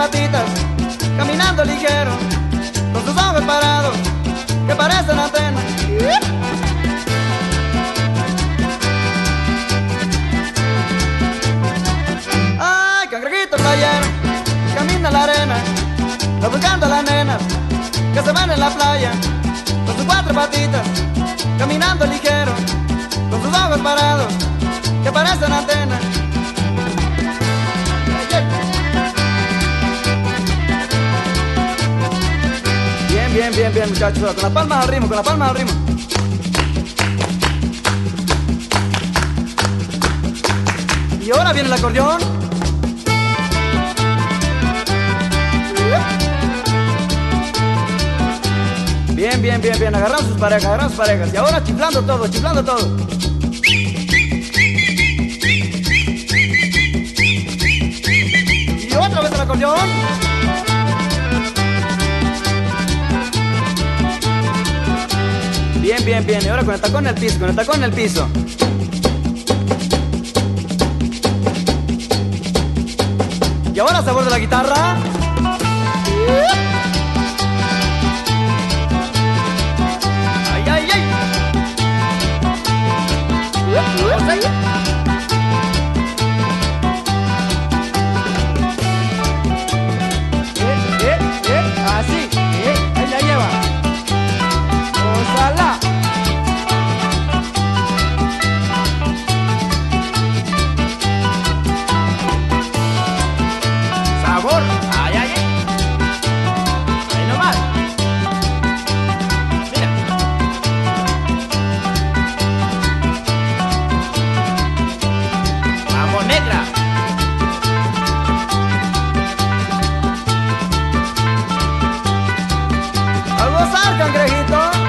patitas, caminando ligero, con sus ojos parados, que parecen antenas. Ay, cangrejito playero, camina en la arena, va buscando a las nenas que se van en la playa, con sus cuatro patitas, caminando ligero, con sus ojos parados, que parecen antenas. Bien, bien, bien, muchachos, con las palmas al ritmo, con las palmas al ritmo. Y ahora viene el acordeón. Bien, bien, bien, bien, agarramos sus parejas, agarramos sus parejas. Y ahora chiflando todo, chiflando todo. Y otra vez el acordeón. Bien, bien, bien, y ahora con el tacón en el piso, con el tacón en el piso. Y ahora sabor de la guitarra. Ay, ay, ay. Así, ahí la lleva. Ojalá. Sabor, ay, ay, ay. Ahí nomás. Mira. Vamos, negra. A gozar, cangrejito.